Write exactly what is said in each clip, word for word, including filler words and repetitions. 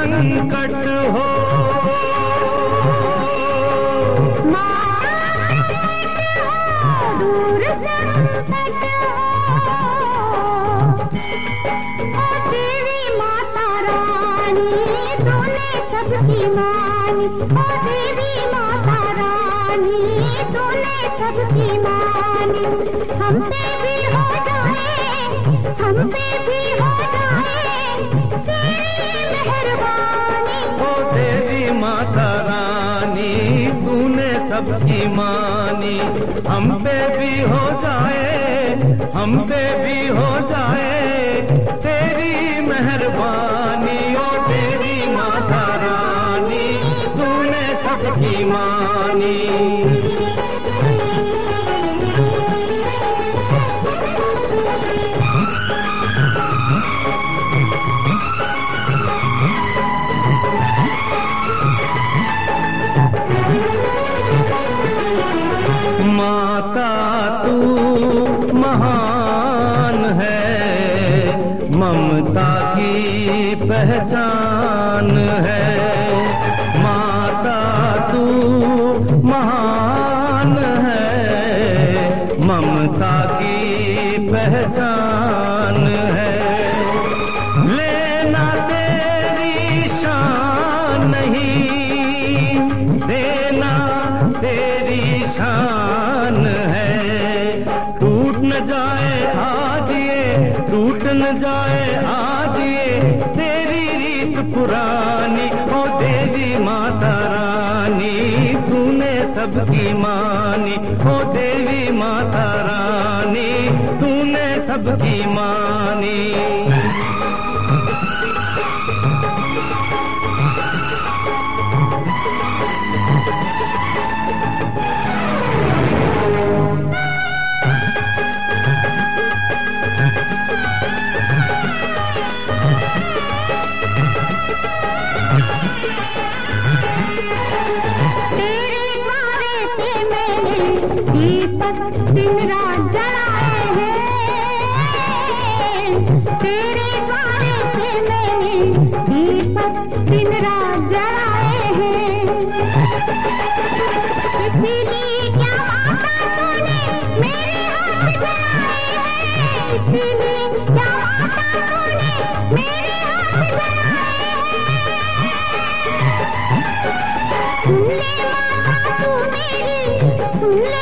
संकट हो, दूर संकट हो, देवी माता रानी तूने सबकी मानी, ओ देवी माता रानी तूने सबकी मानी। हम पे भी हो जाए, हम पे भी हो जाए तेरी मेहरबानी, ओ देवी माता रानी तूने सबकी मानी। हम पे भी हो जाए, हम पे भी हो जाए तेरी मेहरबानी, ओ देवी माता रानी तूने सबकी मानी। माता तू महान है, ममता की पहचान है। माता तू महान है, ममता की पहचान है। लेना तेरी शान नहीं, देना तेरी शान है। टूट न जाए आज ये, टूट न जाए आज ये तेरी रीत पुरानी, ओ देवी माता रानी तूने सबकी मानी, ओ देवी माता रानी तूने सबकी मानी। दीपक दिन रात जलाए हैं, तेरे द्वारे से मैंने दीपक दिन रात जलाए हैं। इसीलिए क्या माता तूने मेरे हाथ जलाए हैं, इसीलिए क्या माता तूने मेरे हाथ जलाए हैं। सुन ले माता तू मेरी, सुन ले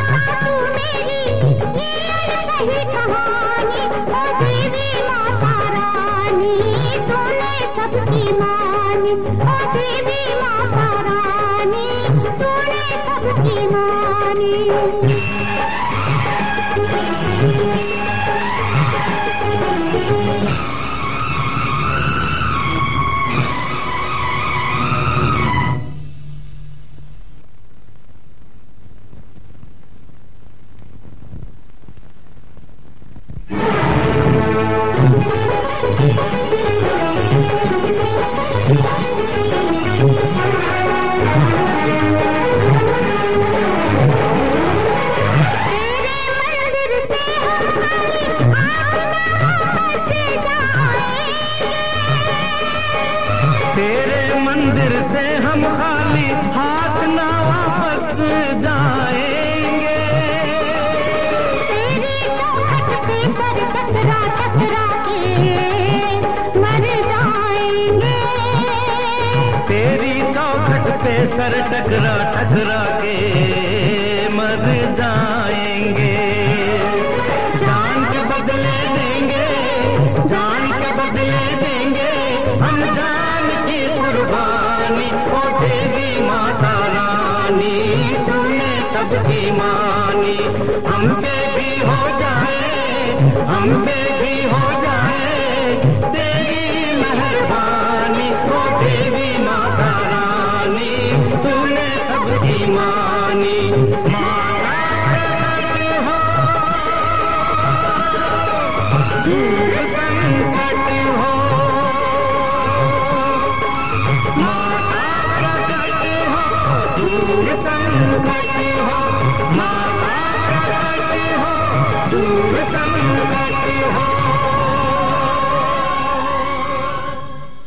सही कहानी, ओ देवी माता रानी तूने सबकी मानी, ओ देवी माता रानी तूने सबकी मानी। तेरे मंदिर से हम खाली हाथ ना वापस जाएंगे, तेरी चौखट पे सर टकरा टकरा के मर जाएंगे, तेरी चौखट पे सर टकरा टकरा के मर जाएंगे। जान के बदले देंगे, जान के बदले देंगे हम जान की कुर्बानी, ओ देवी माता रानी तूने सबकी मानी। हम पे भी हो जाए, हम पे भी हो जाए तेरी मेहरबानी, ओ देवी माता रानी तूने सबकी मानी। माता प्रकट हो, दूर संकट हो, माता प्रकट हो, दूर संकट हो।